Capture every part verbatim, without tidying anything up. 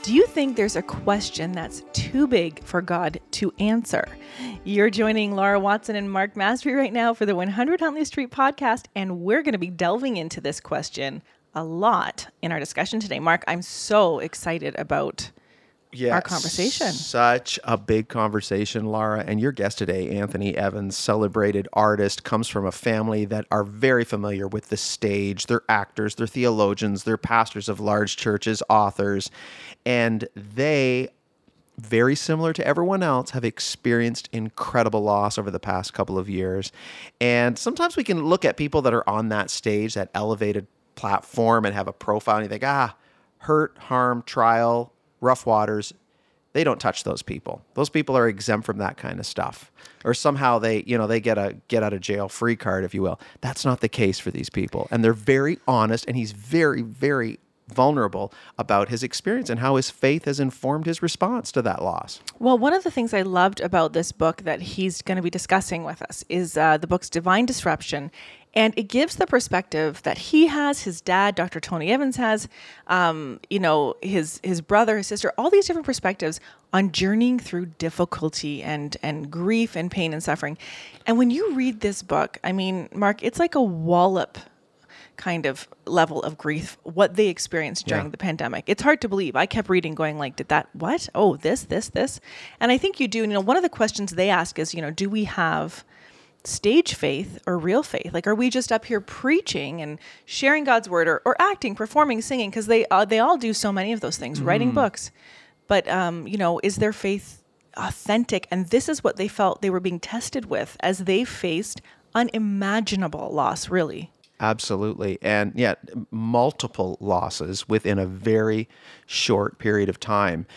Do you think there's a question that's too big for God to answer? You're joining Laura Watson and Mark Mastery right now for the one hundred Huntley Street podcast, and we're going to be delving into this question a lot in our discussion today. Mark, I'm so excited about Yeah, our conversation. Such a big conversation, Laura. And your guest today, Anthony Evans, celebrated artist, comes from a family that are very familiar with the stage. They're actors, they're theologians, they're pastors of large churches, authors, and they, very similar to everyone else, have experienced incredible loss over the past couple of years. And sometimes we can look at people that are on that stage, that elevated platform, and have a profile, and you think, ah, hurt, harm, trial, rough waters. They don't touch those people. Those people are exempt from that kind of stuff. Or somehow they, you know, they get a get out of jail free card, if you will. That's not the case for these people. And they're very honest, and he's very, very vulnerable about his experience and how his faith has informed his response to that loss. Well, one of the things I loved about this book that he's going to be discussing with us is uh, the book's Divine Disruption. And it gives the perspective that he has, his dad, Doctor Tony Evans has, um, you know, his his brother, his sister, all these different perspectives on journeying through difficulty and and grief and pain and suffering. And when you read this book, I mean, Mark, it's like a wallop kind of level of grief, what they experienced during Yeah. the pandemic. It's hard to believe. I kept reading going like, did that, what? Oh, this, this, this. And I think you do. You know, one of the questions they ask is, you know, do we have stage faith or real faith? Like, are we just up here preaching and sharing God's word, or, or acting, performing, singing? Because they uh, they all do so many of those things, mm. writing books. But, um, you know, is their faith authentic? And this is what they felt they were being tested with as they faced unimaginable loss, really. Absolutely. And yeah, multiple losses within a very short period of time.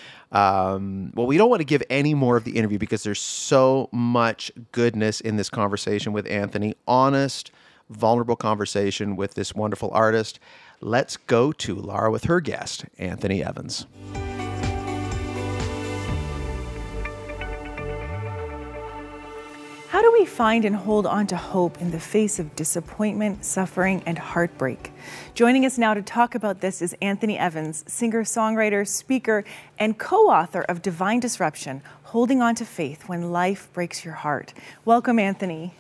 Um, well, we don't want to give any more of the interview because there's so much goodness in this conversation with Anthony. Honest, vulnerable conversation with this wonderful artist. Let's go to Laura with her guest, Anthony Evans. How do we find and hold on to hope in the face of disappointment, suffering, and heartbreak? Joining us now to talk about this is Anthony Evans, singer, songwriter, speaker, and co-author of Divine Disruption, Holding On to Faith When Life Breaks Your Heart. Welcome, Anthony.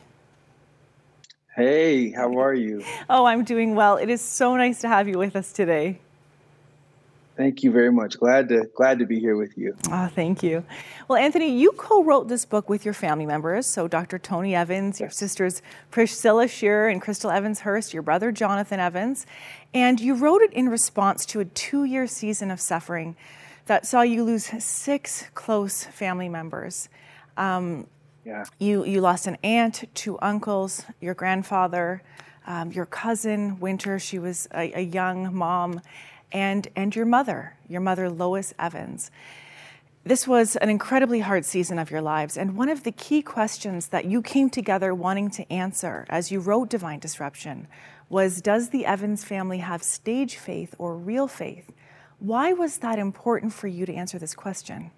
Hey, how are you? Oh, I'm doing well. It is so nice to have you with us today. Thank you very much. Glad to glad to be here with you. Oh, thank you. Well, Anthony, you co-wrote this book with your family members. So Doctor Tony Evans, your sisters Priscilla Shearer and Crystal Evans Hurst, your brother Jonathan Evans. And you wrote it in response to a two-year season of suffering that saw you lose six close family members. Um, yeah. You, you lost an aunt, two uncles, your grandfather, um, your cousin, Winter. She was a, a young mom. And and your mother, your mother, Lois Evans. This was an incredibly hard season of your lives. And one of the key questions that you came together wanting to answer as you wrote Divine Disruption was, does the Evans family have stage faith or real faith? Why was that important for you to answer this question?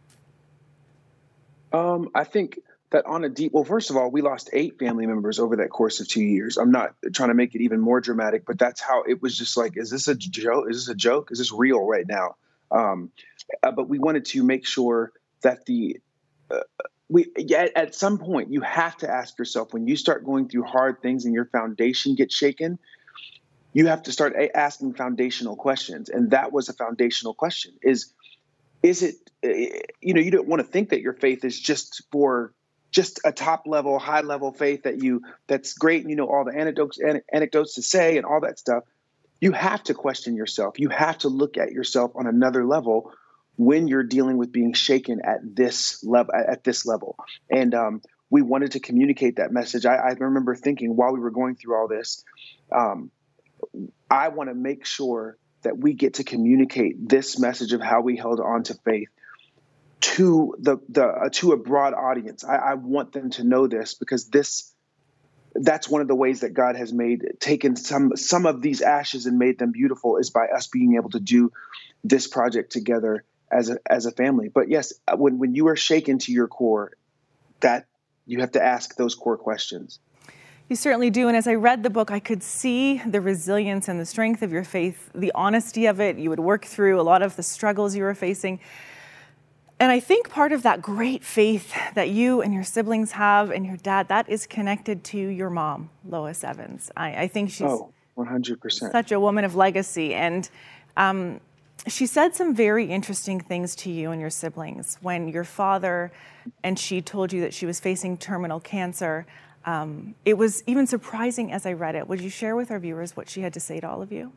Um, I think that on a deep, well, first of all, we lost eight family members over that course of two years. I'm not trying to make it even more dramatic, but that's how it was. Just like, is this a joke? Is this a joke? Is this real right now? Um, uh, but we wanted to make sure that the, uh, we, yeah, at some point you have to ask yourself, when you start going through hard things and your foundation gets shaken, you have to start a- asking foundational questions. And that was a foundational question is, is it, uh, you know, you don't want to think that your faith is just for just a top level, high level faith that you, that's great. And you know, all the anecdotes, anecdotes to say and all that stuff. You have to question yourself. You have to look at yourself on another level when you're dealing with being shaken at this level, at this level. And um, we wanted to communicate that message. I, I remember thinking while we were going through all this, um, I want to make sure that we get to communicate this message of how we held on to faith to the the uh, to a broad audience. I, I want them to know this because this that's one of the ways that God has made taken some some of these ashes and made them beautiful is by us being able to do this project together as a as a family. But yes, when when you are shaken to your core, that you have to ask those core questions. You certainly do. And as I read the book, I could see the resilience and the strength of your faith, the honesty of it. You would work through a lot of the struggles you were facing. And I think part of that great faith that you and your siblings have and your dad, that is connected to your mom, Lois Evans. I, I think she's oh, one hundred percent. Such a woman of legacy. And um, she said some very interesting things to you and your siblings when your father and she told you that she was facing terminal cancer. Um, it was even surprising as I read it. Would you share with our viewers what she had to say to all of you?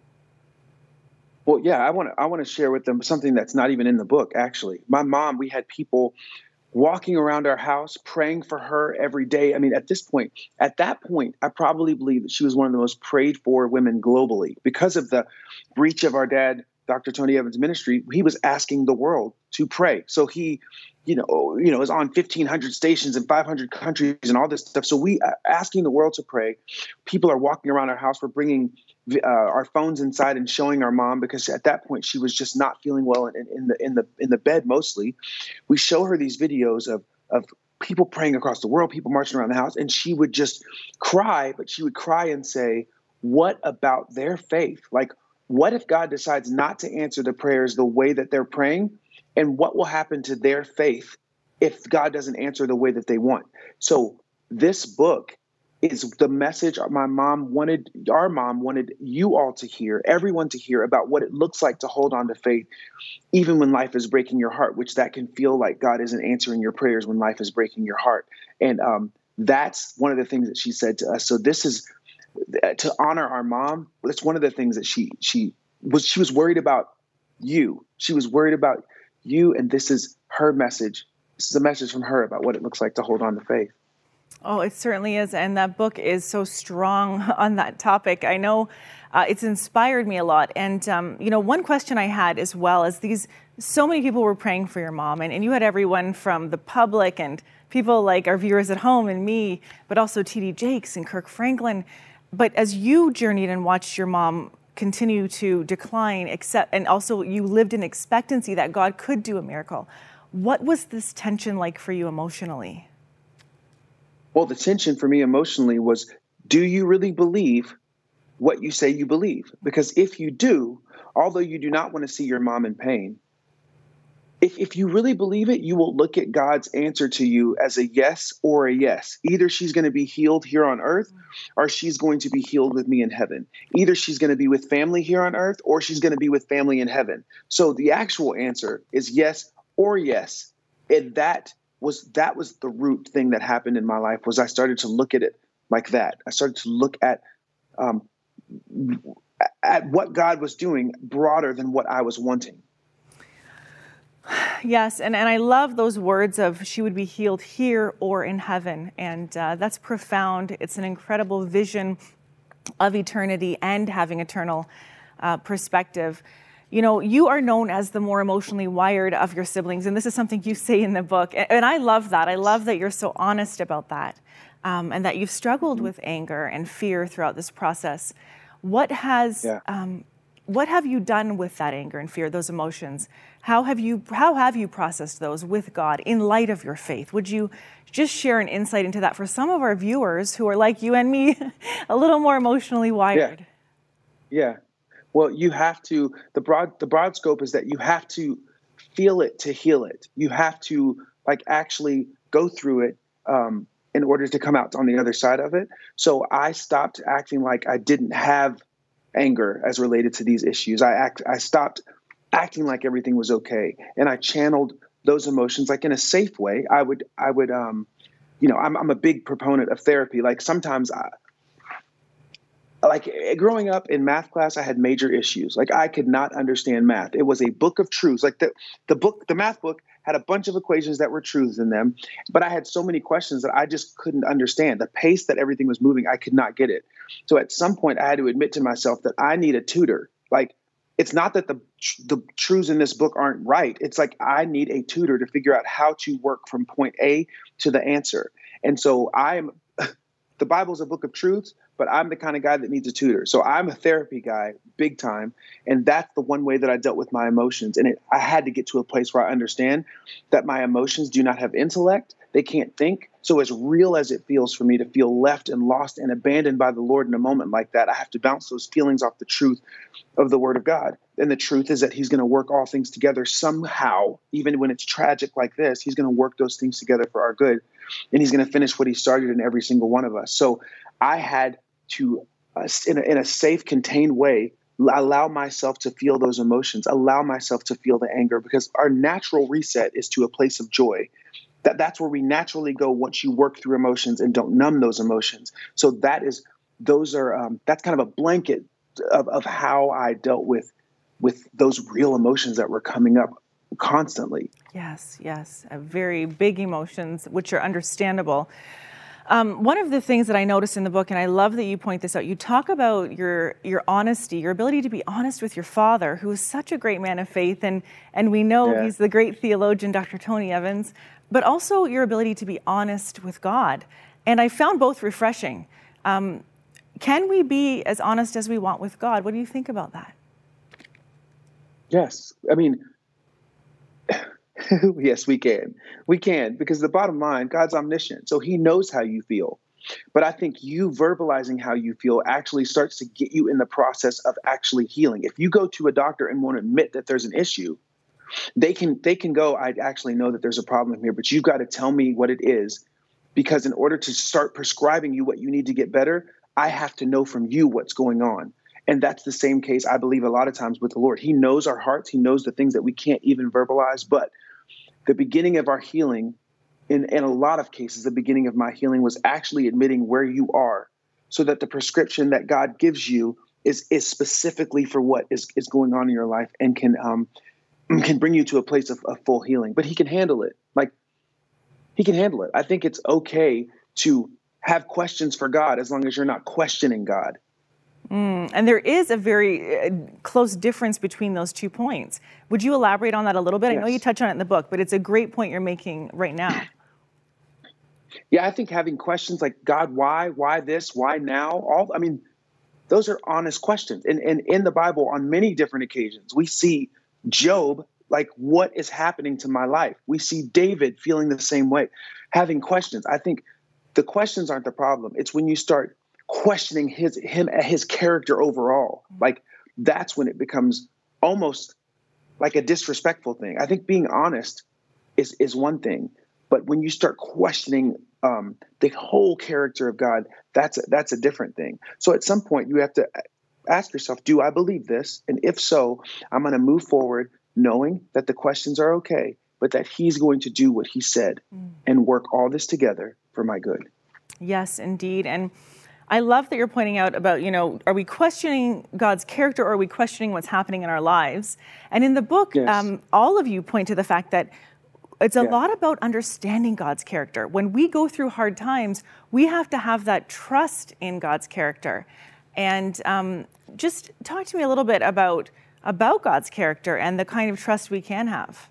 Well, yeah, I want to I want to share with them something that's not even in the book, actually. My mom, we had people walking around our house, praying for her every day. I mean, at this point, at that point, I probably believe that she was one of the most prayed for women globally because of the reach of our dad, Doctor Tony Evans' ministry. He was asking the world to pray. So he, you know, you know, is on fifteen hundred stations in five hundred countries and all this stuff. So we are asking the world to pray. People are walking around our house. We're bringing uh, our phones inside and showing our mom, because at that point she was just not feeling well in, in the in the in the bed mostly. We show her these videos of of people praying across the world, people marching around the house, and she would just cry. But she would cry and say, "What about their faith? Like, what if God decides not to answer the prayers the way that they're praying? And what will happen to their faith if God doesn't answer the way that they want?" So this book is the message my mom wanted, our mom wanted you all to hear, everyone to hear about what it looks like to hold on to faith, even when life is breaking your heart, which that can feel like God isn't answering your prayers when life is breaking your heart. And um, that's one of the things that she said to us. So this is to honor our mom. That's one of the things that she, she was, she was worried about you. She was worried about you. And this is her message. This is a message from her about what it looks like to hold on to faith. Oh, it certainly is. And that book is so strong on that topic. I know uh, it's inspired me a lot. And, um, you know, one question I had as well is these, so many people were praying for your mom, and, and you had everyone from the public and people like our viewers at home and me, but also T D Jakes and Kirk Franklin. But as you journeyed and watched your mom continue to decline, except, and also you lived in expectancy that God could do a miracle, what was this tension like for you emotionally? Well, the tension for me emotionally was, do you really believe what you say you believe? Because if you do, although you do not want to see your mom in pain, if, if you really believe it, you will look at God's answer to you as a yes or a yes. Either she's going to be healed here on earth, or she's going to be healed with me in heaven. Either she's going to be with family here on earth, or she's going to be with family in heaven. So the actual answer is yes or yes. And that was that was the root thing that happened in my life, was I started to look at it like that. I started to look at um, at what God was doing broader than what I was wanting. Yes, and, and I love those words of she would be healed here or in heaven. And uh, that's profound. It's an incredible vision of eternity and having eternal uh, perspective. You know, you are known as the more emotionally wired of your siblings, and this is something you say in the book. And I love that. I love that you're so honest about that, um, and that you've struggled with anger and fear throughout this process. What has, yeah. um, what have you done with that anger and fear, those emotions? How have you, how have you processed those with God in light of your faith? Would you just share an insight into that for some of our viewers who are like you and me, a little more emotionally wired? Yeah. yeah. Well, you have to, the broad, the broad scope is that you have to feel it to heal it. You have to like actually go through it um, in order to come out on the other side of it. So I stopped acting like I didn't have anger as related to these issues. I act, I stopped acting like everything was okay. And I channeled those emotions like in a safe way. I would, I would, um, you know, I'm, I'm a big proponent of therapy. Like sometimes I, Like growing up in math class, I had major issues. Like I could not understand math. It was a book of truths. Like the, the book, the math book had a bunch of equations that were truths in them, but I had so many questions that I just couldn't understand. The pace that everything was moving, I could not get it. So at some point I had to admit to myself that I need a tutor. Like it's not that the, the truths in this book aren't right. It's like I need a tutor to figure out how to work from point A to the answer. And so I'm, the Bible's a book of truths, but I'm the kind of guy that needs a tutor. So I'm a therapy guy, big time. And that's the one way that I dealt with my emotions. And it, I had to get to a place where I understand that my emotions do not have intellect. They can't think. So as real as it feels for me to feel left and lost and abandoned by the Lord in a moment like that, I have to bounce those feelings off the truth of the Word of God. And the truth is that he's going to work all things together somehow, even when it's tragic like this. He's going to work those things together for our good. And he's going to finish what he started in every single one of us. So I had to, uh, in, a, in a safe, contained way, allow myself to feel those emotions, allow myself to feel the anger, because our natural reset is to a place of joy. That that's where we naturally go once you work through emotions and don't numb those emotions. So that is, those are, um, that's kind of a blanket of, of how I dealt with, with those real emotions that were coming up constantly. Yes, yes. Uh, very big emotions, which are understandable. Um, one of the things that I noticed in the book, and I love that you point this out, you talk about your your honesty, your ability to be honest with your father, who is such a great man of faith, and and we know Yeah. he's the great theologian, Doctor Tony Evans, but also your ability to be honest with God. And I found both refreshing. Um, can we be as honest as we want with God? What do you think about that? Yes. I mean, yes, we can. We can, because the bottom line, God's omniscient. So he knows how you feel. But I think you verbalizing how you feel actually starts to get you in the process of actually healing. If you go to a doctor and won't admit that there's an issue, they can they can go, I actually know that there's a problem here, but you've got to tell me what it is. Because in order to start prescribing you what you need to get better, I have to know from you what's going on. And that's the same case, I believe, a lot of times with the Lord. He knows our hearts. He knows the things that we can't even verbalize. But the beginning of our healing, in, in a lot of cases, the beginning of my healing was actually admitting where you are, so that the prescription that God gives you is is specifically for what is, is going on in your life, and can um can bring you to a place of, of full healing. But he can handle it. Like, he can handle it. I think it's okay to have questions for God as long as you're not questioning God. Mm, and there is a very uh, close difference between those two points. Would you elaborate on that a little bit? Yes. I know you touch on it in the book, but it's a great point you're making right now. Yeah, I think having questions like, God, why, why this, why now? All, I mean, those are honest questions. And, and in the Bible, on many different occasions, we see Job, like, what is happening to my life? We see David feeling the same way, having questions. I think the questions aren't the problem. It's when you start questioning his him his character overall. Like, that's when it becomes almost like a disrespectful thing. I think being honest is is one thing, but when you start questioning um, the whole character of God, that's a, that's a different thing. So at some point you have to ask yourself, do I believe this? And if so, I'm going to move forward knowing that the questions are okay, but that he's going to do what he said mm. and work all this together for my good. Yes, indeed. And I love that you're pointing out about, you know, are we questioning God's character, or are we questioning what's happening in our lives? And in the book, yes. um, all of you point to the fact that it's a yeah. lot about understanding God's character. When we go through hard times, we have to have that trust in God's character. And um, just talk to me a little bit about, about God's character and the kind of trust we can have.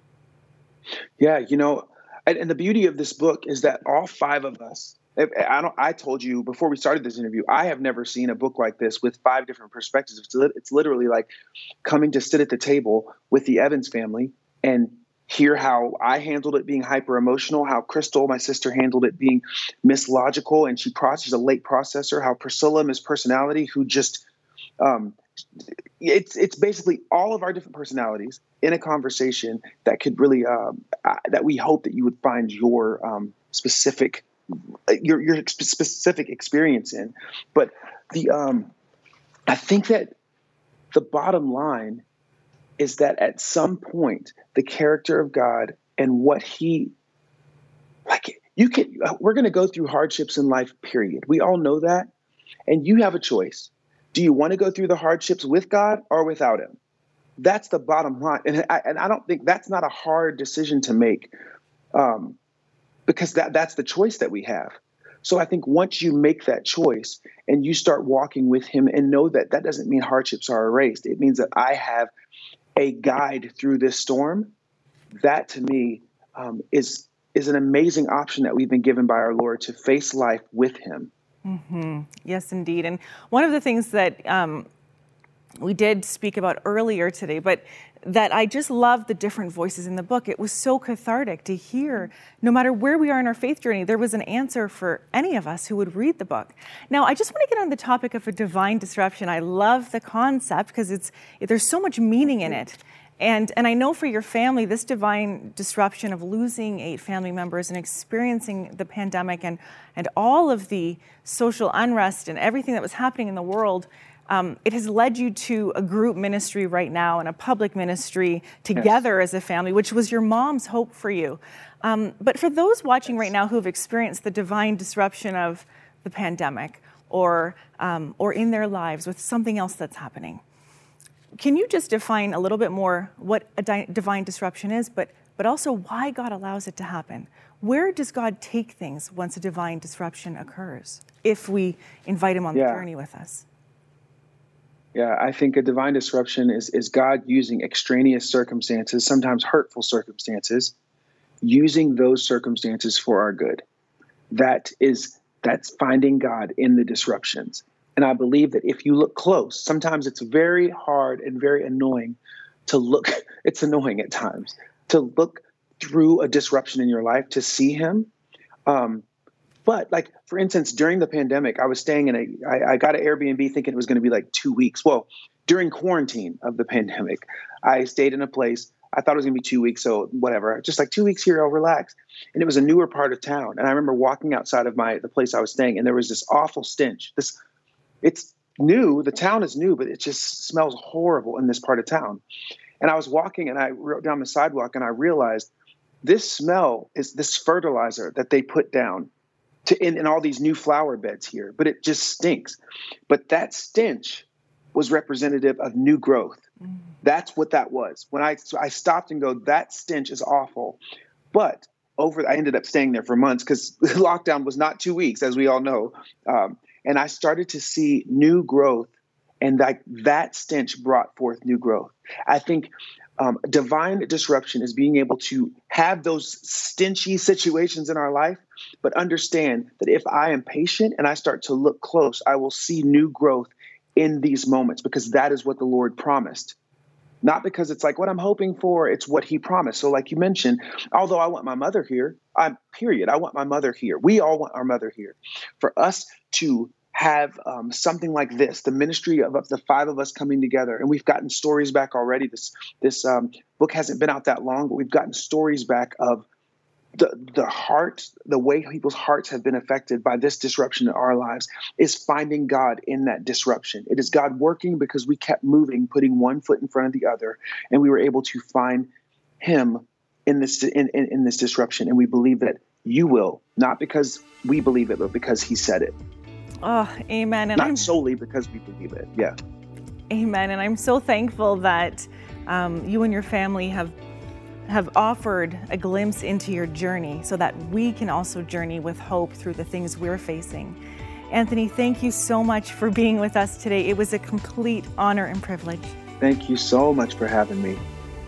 Yeah, you know, and, and the beauty of this book is that all five of us, I don't. I told you before we started this interview, I have never seen a book like this with five different perspectives. It's, it's literally like coming to sit at the table with the Evans family and hear how I handled it being hyper emotional, how Crystal, my sister, handled it being mislogical, and she processed a late processor. How Priscilla, Miss Personality, who just um, it's it's basically all of our different personalities in a conversation that could really um, uh, that we hope that you would find your um, specific. Your your specific experience in, but the um, I think that the bottom line is that at some point the character of God and what He, like you can, we're going to go through hardships in life. Period. We all know that, and you have a choice. Do you want to go through the hardships with God or without Him? That's the bottom line, and I, and I don't think that's not a hard decision to make. Um, Because that, that's the choice that we have. So I think once you make that choice and you start walking with Him and know that that doesn't mean hardships are erased. It means that I have a guide through this storm. That to me um, is is an amazing option that we've been given by our Lord to face life with Him. Mm-hmm. Yes, indeed. And one of the things that um, we did speak about earlier today, but that I just love the different voices in the book. It was so cathartic to hear, no matter where we are in our faith journey, there was an answer for any of us who would read the book. Now, I just want to get on the topic of a divine disruption. I love the concept because it's there's so much meaning in it. And and I know for your family, this divine disruption of losing eight family members and experiencing the pandemic and, and all of the social unrest and everything that was happening in the world, um, it has led you to a group ministry right now and a public ministry together yes. as a family, which was your mom's hope for you. Um, but for those watching yes. right now who have experienced the divine disruption of the pandemic or um, or in their lives with something else that's happening, can you just define a little bit more what a di- divine disruption is, but but also why God allows it to happen? Where does God take things once a divine disruption occurs, if we invite him on yeah. the journey with us? Yeah, I think a divine disruption is, is God using extraneous circumstances, sometimes hurtful circumstances, using those circumstances for our good. That is, that's finding God in the disruptions. And I believe that if you look close, sometimes it's very hard and very annoying to look, it's annoying at times, to look through a disruption in your life to see him. Um, but like, for instance, during the pandemic, I was staying in a, I, I got an Airbnb thinking it was going to be like two weeks. Well, during quarantine of the pandemic, I stayed in a place, I thought it was going to be two weeks. So whatever, just like two weeks here, I'll relax. And it was a newer part of town. And I remember walking outside of my, the place I was staying, and there was this awful stench, this It's new. The town is new, but it just smells horrible in this part of town. And I was walking and I wrote down the sidewalk and I realized this smell is this fertilizer that they put down to in, in all these new flower beds here, but it just stinks. But that stench was representative of new growth. Mm. That's what that was. When I, so I stopped and go, that stench is awful. But over, I ended up staying there for months because lockdown was not two weeks, as we all know. Um, And I started to see new growth, and that, that stench brought forth new growth. I think um, divine disruption is being able to have those stenchy situations in our life, but understand that if I am patient and I start to look close, I will see new growth in these moments, because that is what the Lord promised. Not because it's like what I'm hoping for, it's what he promised. So like you mentioned, although I want my mother here, I'm period. I want my mother here. We all want our mother here. For us to have um, something like this, the ministry of, of the five of us coming together, and we've gotten stories back already. This this um, book hasn't been out that long, but we've gotten stories back of the the heart, the way people's hearts have been affected by this disruption in our lives is finding God in that disruption. It is God working because we kept moving, putting one foot in front of the other, and we were able to find him in this in, in, in this disruption. And we believe that you will, not because we believe it, but because he said it. Oh, amen. And not I'm, solely because we believe it. Yeah. Amen. And I'm so thankful that um, you and your family have have offered a glimpse into your journey so that we can also journey with hope through the things we're facing. Anthony, thank you so much for being with us today. It was a complete honor and privilege. Thank you so much for having me.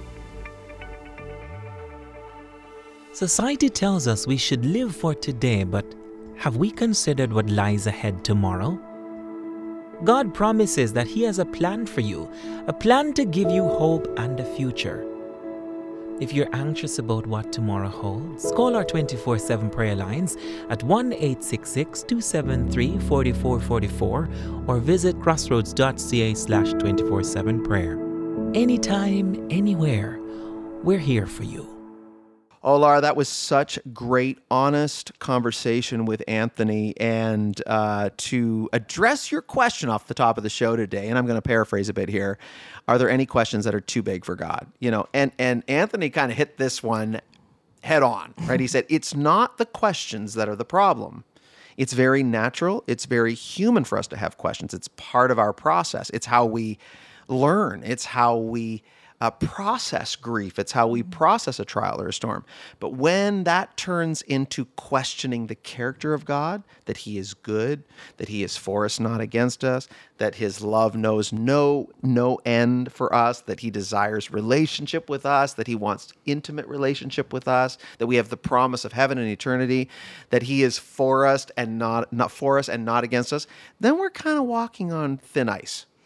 Society tells us we should live for today, but have we considered what lies ahead tomorrow? God promises that he has a plan for you, a plan to give you hope and a future. If you're anxious about what tomorrow holds, call our twenty-four seven prayer lines at one eight six six, two seven three, four four four four or visit crossroads.ca slash 24/7 prayer. Anytime, anywhere, we're here for you. Oh, Laura, that was such great, honest conversation with Anthony. And uh, to address your question off the top of the show today, and I'm going to paraphrase a bit here, are there any questions that are too big for God? You know, and, and Anthony kind of hit this one head on, right? He said, it's not the questions that are the problem. It's very natural. It's very human for us to have questions. It's part of our process. It's how we learn. It's how we Uh, process grief. It's how we process a trial or a storm. But when that turns into questioning the character of God, that he is good, that he is for us, not against us, that his love knows no, no end for us, that he desires relationship with us, that he wants intimate relationship with us, that we have the promise of heaven and eternity, that he is for us and not, not for us and not against us, then we're kind of walking on thin ice.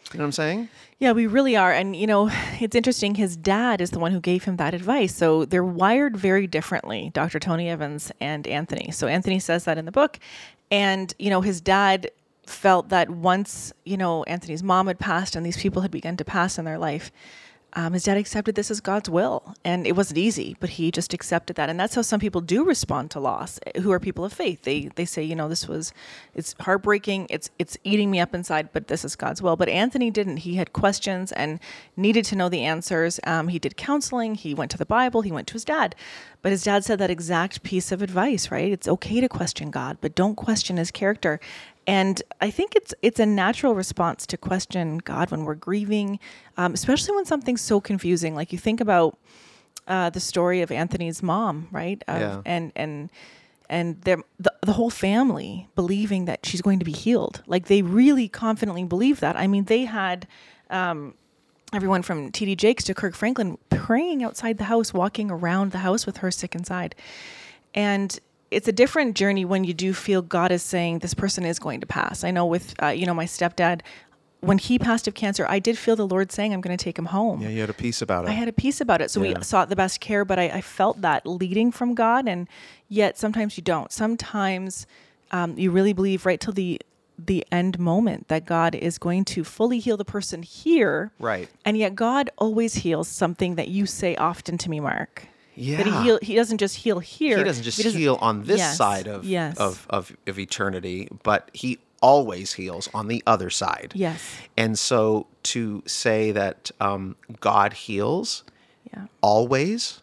You know what I'm saying? Yeah, we really are. And, you know, it's interesting. His dad is the one who gave him that advice. So they're wired very differently, Doctor Tony Evans and Anthony. So Anthony says that in the book. And, you know, his dad felt that once, you know, Anthony's mom had passed and these people had begun to pass in their life, Um, his dad accepted this as God's will, and it wasn't easy, but he just accepted that. And that's how some people do respond to loss, who are people of faith. They they say, you know, this was, it's heartbreaking, it's it's eating me up inside, but this is God's will. But Anthony didn't. He had questions and needed to know the answers. Um, he did counseling. He went to the Bible. He went to his dad. But his dad said that exact piece of advice, right? It's okay to question God, but don't question his character. And I think it's it's a natural response to question God when we're grieving, um, especially when something's so confusing. Like you think about uh, the story of Anthony's mom, right? Of, Yeah. And and and the the whole family believing that she's going to be healed. Like they really confidently believe that. I mean, they had um, everyone from T D Jakes to Kirk Franklin praying outside the house, walking around the house with her sick inside, and it's a different journey when you do feel God is saying this person is going to pass. I know with, uh, you know, my stepdad, when he passed of cancer, I did feel the Lord saying, I'm going to take him home. Yeah, you had a peace about it. I had a peace about it. So Yeah. we sought the best care, but I, I felt that leading from God. And yet sometimes you don't. Sometimes um, you really believe right till the the end moment that God is going to fully heal the person here. Right. And yet God always heals something that you say often to me, Mark. Yeah. That he heal, he doesn't just heal here. He doesn't just heal on this Yes, side of, yes. of, of, of eternity, but he always heals on the other side. Yes. And so to say that um, God heals Yeah. always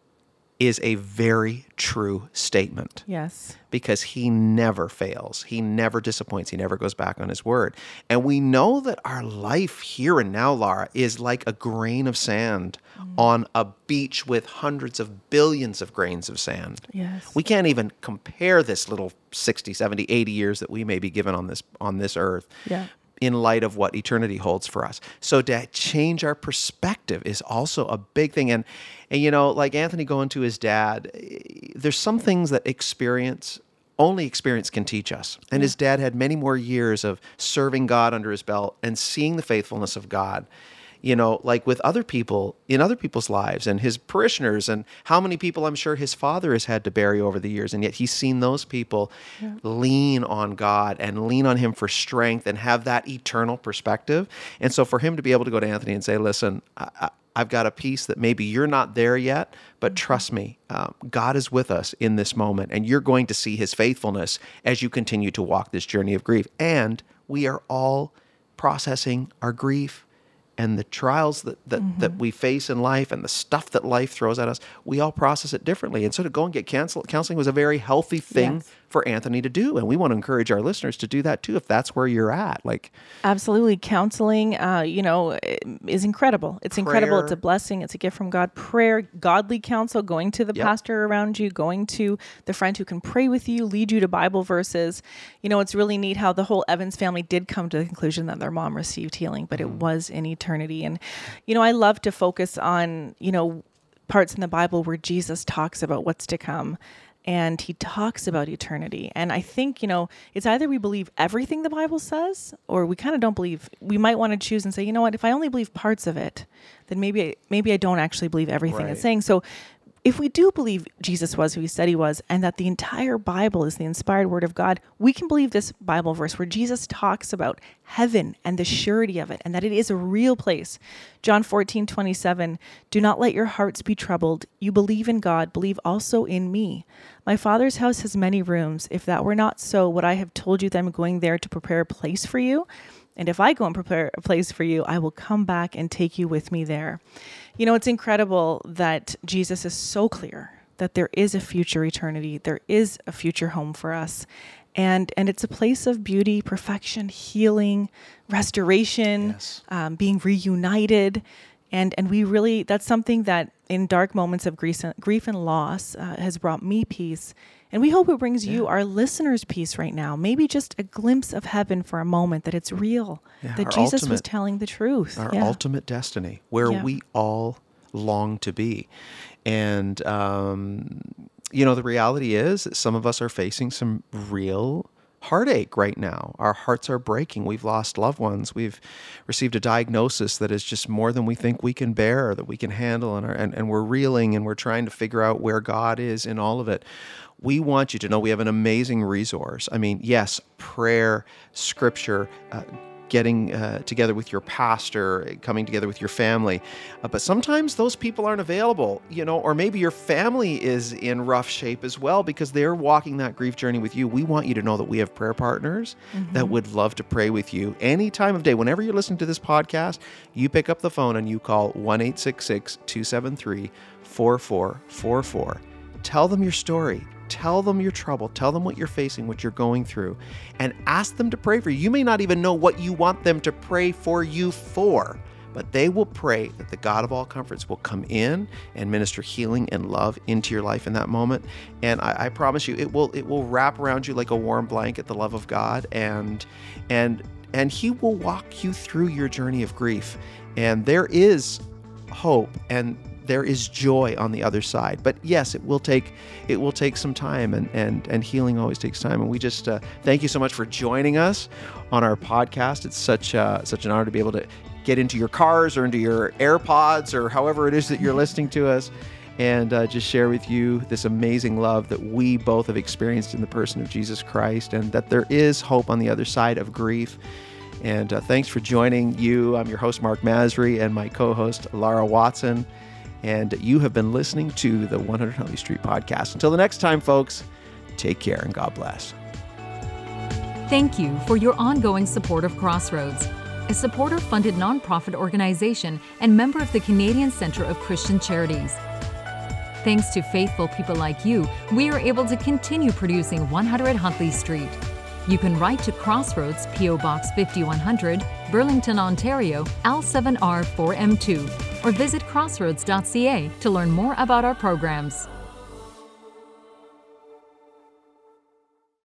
is a very true statement. Yes. Because he never fails. He never disappoints. He never goes back on his word. And we know that our life here and now, Laura, is like a grain of sand mm. on a beach with hundreds of billions of grains of sand. Yes. We can't even compare this little sixty, seventy, eighty years that we may be given on this on this earth. Yeah. In light of what eternity holds for us. So to change our perspective is also a big thing. And, and you know, like Anthony going to his dad, there's some things that experience, only experience can teach us. And his dad had many more years of serving God under his belt and seeing the faithfulness of God, you know, like with other people, in other people's lives and his parishioners, and how many people I'm sure his father has had to bury over the years. And yet he's seen those people yeah. lean on God and lean on him for strength and have that eternal perspective. And so for him to be able to go to Anthony and say, listen, I, I've got a piece that maybe you're not there yet, but mm-hmm. trust me, um, God is with us in this moment, and you're going to see his faithfulness as you continue to walk this journey of grief. And we are all processing our grief and the trials that, that, mm-hmm. that we face in life and the stuff that life throws at us, we all process it differently. And so to go and get counsel, counseling was a very healthy thing yes. for Anthony to do. And we want to encourage our listeners to do that too, if that's where you're at. Like, absolutely. Counseling, uh, you know, is incredible. It's prayer. incredible. It's a blessing. It's a gift from God. Prayer, godly counsel, going to the yep. pastor around you, going to the friend who can pray with you, lead you to Bible verses. You know, it's really neat how the whole Evans family did come to the conclusion that their mom received healing, but mm. it was in eternity. And, you know, I love to focus on, you know, parts in the Bible where Jesus talks about what's to come. And he talks about eternity. And I think, you know, it's either we believe everything the Bible says, or we kind of don't believe. We might want to choose and say, you know what, if I only believe parts of it, then maybe, maybe I don't actually believe everything right. it's saying. So if we do believe Jesus was who he said he was, and that the entire Bible is the inspired word of God, we can believe this Bible verse where Jesus talks about heaven and the surety of it, and that it is a real place. John fourteen twenty-seven, do not let your hearts be troubled. You believe in God, believe also in me. My Father's house has many rooms. If that were not so, would I have told you that I'm going there to prepare a place for you? And if I go and prepare a place for you, I will come back and take you with me there. You know, it's incredible that Jesus is so clear that there is a future eternity. There is a future home for us. And and it's a place of beauty, perfection, healing, restoration, yes. um, being reunited. And and we really, that's something that in dark moments of grief, grief and loss uh, has brought me peace. And we hope it brings yeah. you, our listeners, peace right now. Maybe just a glimpse of heaven for a moment, that it's real, yeah, that Jesus ultimate, was telling the truth. Our yeah. ultimate destiny, where yeah. we all long to be. And, um, you know, the reality is that some of us are facing some real heartache right now. Our hearts are breaking. We've lost loved ones. We've received a diagnosis that is just more than we think we can bear, that we can handle, and, are, and, and we're reeling and we're trying to figure out where God is in all of it. We want you to know we have an amazing resource. I mean, yes, prayer, scripture, uh, getting uh, together with your pastor, coming together with your family. Uh, but sometimes those people aren't available, you know, or maybe your family is in rough shape as well because they're walking that grief journey with you. We want you to know that we have prayer partners mm-hmm. that would love to pray with you any time of day. Whenever you're listening to this podcast, you pick up the phone and you call one eight six six, two seven three, four four four four. Tell them your story. Tell them your trouble. Tell them what you're facing, what you're going through, and ask them to pray for you. You may not even know what you want them to pray for you for, but they will pray that the God of all comforts will come in and minister healing and love into your life in that moment. And I, I promise you, it will it will wrap around you like a warm blanket, the love of God, and and and He will walk you through your journey of grief. And there is hope and there is joy on the other side. But yes, it will take it will take some time, and and and healing always takes time. And we just uh, thank you so much for joining us on our podcast. It's such uh, such an honor to be able to get into your cars or into your AirPods or however it is that you're listening to us, and uh, just share with you this amazing love that we both have experienced in the person of Jesus Christ, and that there is hope on the other side of grief. And uh, thanks for joining you. I'm your host, Mark Masry, and my co-host, Lara Watson. And you have been listening to the one hundred Huntley Street podcast. Until the next time, folks, take care and God bless. Thank you for your ongoing support of Crossroads, a supporter-funded nonprofit organization and member of the Canadian Centre of Christian Charities. Thanks to faithful people like you, we are able to continue producing one hundred Huntley Street. You can write to Crossroads, P O Box fifty-one hundred, Burlington, Ontario, L seven R four M two, or visit crossroads dot c a to learn more about our programs.